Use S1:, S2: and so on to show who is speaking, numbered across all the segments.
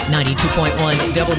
S1: 92.1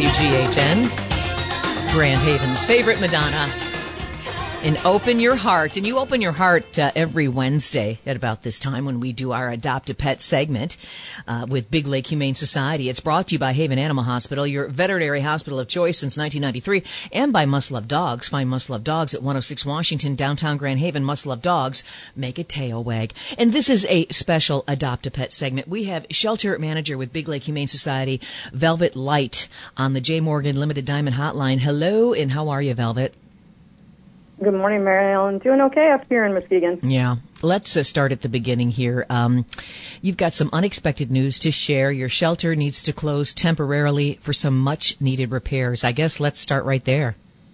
S1: WGHN, Grand Haven's favorite Madonna. And open your heart. And you open your heart every Wednesday at about this time when we do our Adopt a Pet segment with Big Lake Humane Society. It's brought to you by Haven Animal Hospital, your veterinary hospital of choice since 1993, and by Must Love Dogs. Find Must Love Dogs at 106 Washington, downtown Grand Haven. Must Love Dogs, make a tail wag. And this is a special Adopt a Pet segment. We have shelter manager with Big Lake Humane Society, Velvet Light, on the J. Morgan Limited Diamond Hotline. Hello, and how are you, Velvet?
S2: Good morning, Mary Ellen. Doing okay up here in Muskegon.
S1: Yeah. Let's start at the beginning here. You've got some unexpected news to share. Your shelter needs to close temporarily for some much-needed repairs. I guess let's start right there.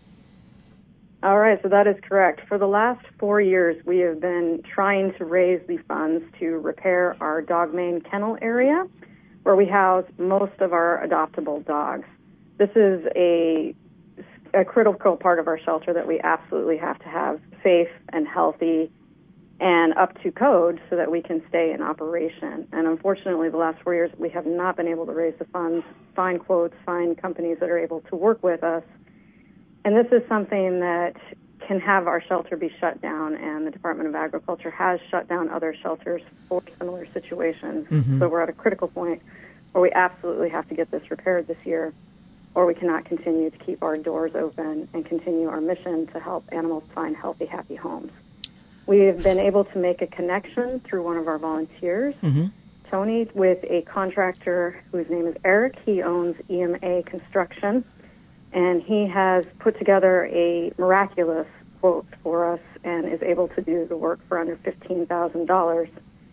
S2: All right, so that is correct. For the last 4 years, we have been trying to raise the funds to repair our dog main kennel area where we house most of our adoptable dogs. This is a critical part of our shelter that we absolutely have to have safe and healthy and up to code so that we can stay in operation. And unfortunately, the last 4 years, we have not been able to raise the funds, find quotes, find companies that are able to work with us. And this is something that can have our shelter be shut down, and the Department of Agriculture has shut down other shelters for similar situations. Mm-hmm. So we're at a critical point where we absolutely have to get this repaired this year, or we cannot continue to keep our doors open and continue our mission to help animals find healthy, happy homes. We have been able to make a connection through one of our volunteers, mm-hmm. Tony, with a contractor whose name is Eric. He owns EMA Construction, and he has put together a miraculous quote for us and is able to do the work for under $15,000.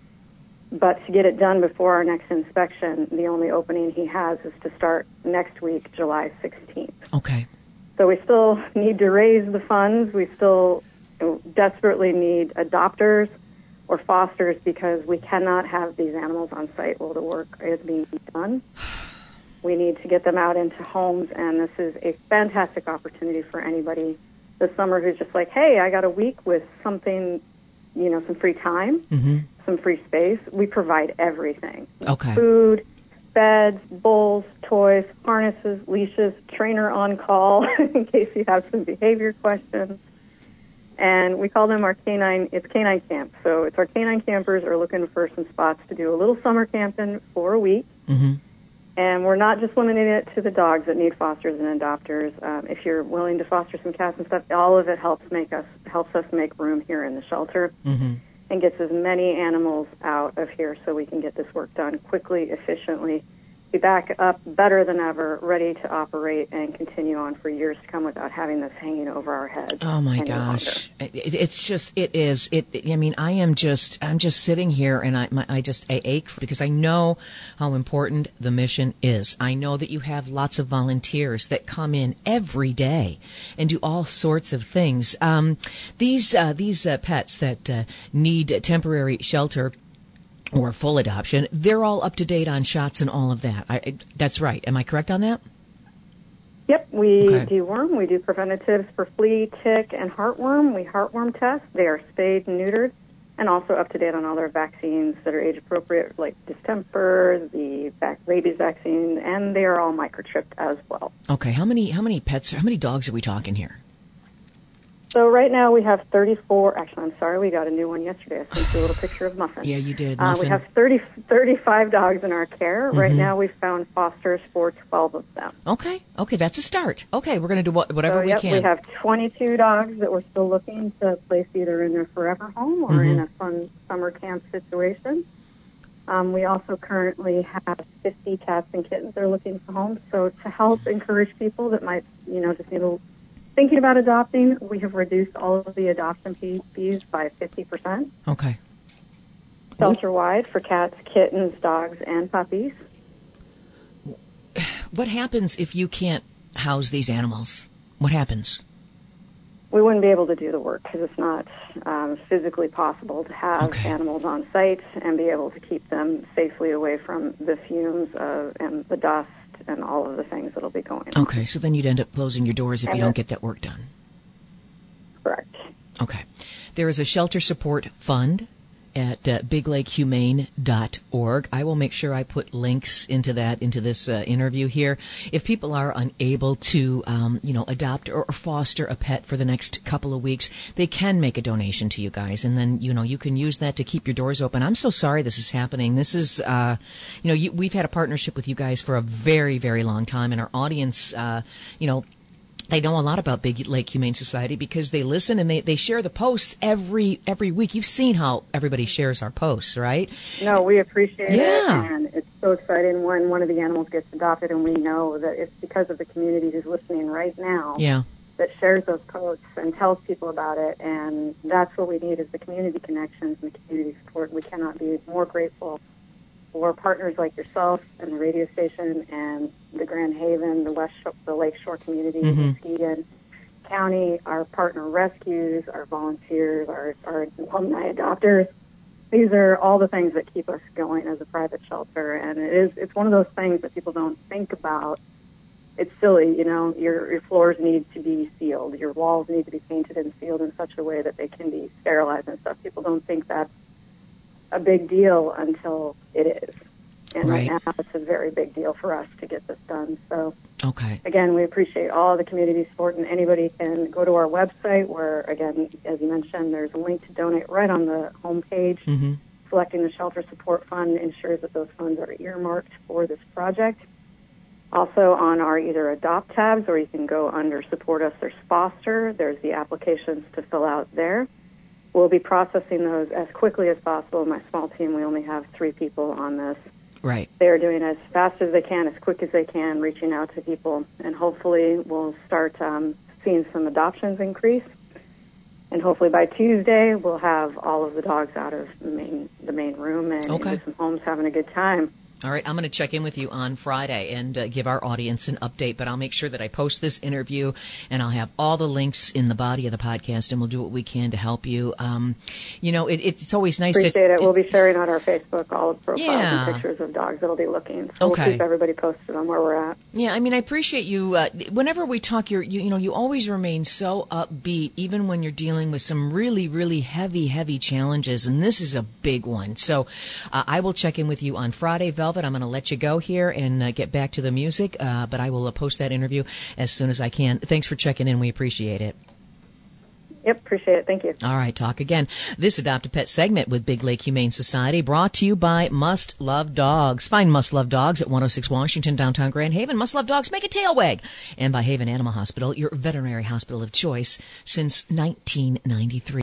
S2: But to get it done before our next inspection, the only opening he has is to start next week, July 16th.
S1: Okay.
S2: So we still need to raise the funds. We still desperately need adopters or fosters because we cannot have these animals on site while the work is being done. We need to get them out into homes, and this is a fantastic opportunity for anybody this summer who's just like, hey, I got a week with something, some free time. Mm-hmm. Some free space. We provide everything.
S1: Okay.
S2: Food, beds, bowls, toys, harnesses, leashes, trainer on call in case you have some behavior questions. And we call them it's canine camp. So it's our canine campers are looking for some spots to do a little summer camping for a week. Mm-hmm. And we're not just limiting it to the dogs that need fosters and adopters. If you're willing to foster some cats and stuff, all of it helps us make room here in the shelter. Mm-hmm. And gets as many animals out of here so we can get this work done quickly, efficiently, be back up better than ever, ready to operate and continue on for years to come without having this hanging over our heads.
S1: Oh my gosh. I'm just sitting here and I ache because I know how important the mission is. I know that you have lots of volunteers that come in every day and do all sorts of things. These pets that need temporary shelter or full adoption, they're all up to date on shots and all of that. That's right. Am I correct on that?
S2: Yep, we deworm. We do preventatives for flea, tick, and heartworm. We heartworm test. They are spayed and neutered, and also up to date on all their vaccines that are age appropriate, like distemper, the rabies vaccine, and they are all microchipped as well.
S1: Okay, how many pets? How many dogs are we talking here?
S2: So right now we have 34. Actually, I'm sorry, we got a new one yesterday. I sent you a little picture of Muffin.
S1: Yeah, you did.
S2: We have 35 dogs in our care. Mm-hmm. Right now we've found fosters for 12 of them.
S1: Okay, that's a start. Okay, we're going to do whatever we can.
S2: We have 22 dogs that we're still looking to place either in their forever home or in a fun summer camp situation. We also currently have 50 cats and kittens that are looking for homes. So to help encourage people that might, just need a thinking about adopting, we have reduced all of the adoption fees by 50%.
S1: Okay.
S2: Shelter-wide for cats, kittens, dogs, and puppies.
S1: What happens if you can't house these animals? What happens?
S2: We wouldn't be able to do the work because it's not physically possible to have animals on site and be able to keep them safely away from the fumes and the dust and all of the things that'll be going on.
S1: Okay, so then you'd end up closing your doors if you don't get that work done.
S2: Correct.
S1: Okay. There is a shelter support fund at biglakehumane.org. I will make sure I put links into this interview here. If people are unable to, adopt or foster a pet for the next couple of weeks, they can make a donation to you guys, and then you can use that to keep your doors open. I'm so sorry this is happening. This is, we've had a partnership with you guys for a very, very long time, and our audience, they know a lot about Big Lake Humane Society because they listen and they share the posts every week. You've seen how everybody shares our posts, right?
S2: No, we appreciate it, and it's so exciting when one of the animals gets adopted, and we know that it's because of the community who's listening right now that shares those posts and tells people about it, and that's what we need is the community connections and the community support. We cannot be more grateful for partners like yourself and the radio station and the Grand Haven, the Lakeshore community, Muskegon County, our partner rescues, our volunteers, our alumni adopters. These are all the things that keep us going as a private shelter, and it's one of those things that people don't think about. It's silly, your floors need to be sealed, your walls need to be painted and sealed in such a way that they can be sterilized and stuff. People don't think that's a big deal until it is. And right now it's a very big deal for us to get this done. So, again, we appreciate all the community support, and anybody can go to our website where, again, as you mentioned, there's a link to donate right on the homepage. Selecting the Shelter Support Fund ensures that those funds are earmarked for this project. Also on our either Adopt tabs, or you can go under Support Us or Foster. There's the applications to fill out there. We'll be processing those as quickly as possible. My small team, we only have 3 people on this.
S1: Right.
S2: They're doing as fast as they can, as quick as they can, reaching out to people. And hopefully we'll start seeing some adoptions increase. And hopefully by Tuesday we'll have all of the dogs out of the main room and into some homes having a good time.
S1: All right, I'm going to check in with you on Friday and give our audience an update, but I'll make sure that I post this interview, and I'll have all the links in the body of the podcast, and we'll do what we can to help you. It's always nice
S2: to... Appreciate it. We'll be sharing on our Facebook all of the profiles and pictures of dogs that'll be looking. So we'll keep everybody posted on where we're at.
S1: Yeah, I mean, I appreciate you. Whenever we talk, you always remain so upbeat, even when you're dealing with some really, really heavy challenges, and this is a big one. So I will check in with you on Friday, Velvet. I'm going to let you go here and get back to the music, but I will post that interview as soon as I can. Thanks for checking in. We appreciate it.
S2: Yep, appreciate it. Thank you.
S1: All right, talk again. This Adopt a Pet segment with Big Lake Humane Society brought to you by Must Love Dogs. Find Must Love Dogs at 106 Washington, downtown Grand Haven. Must Love Dogs, make a tail wag. And by Haven Animal Hospital, your veterinary hospital of choice since 1993.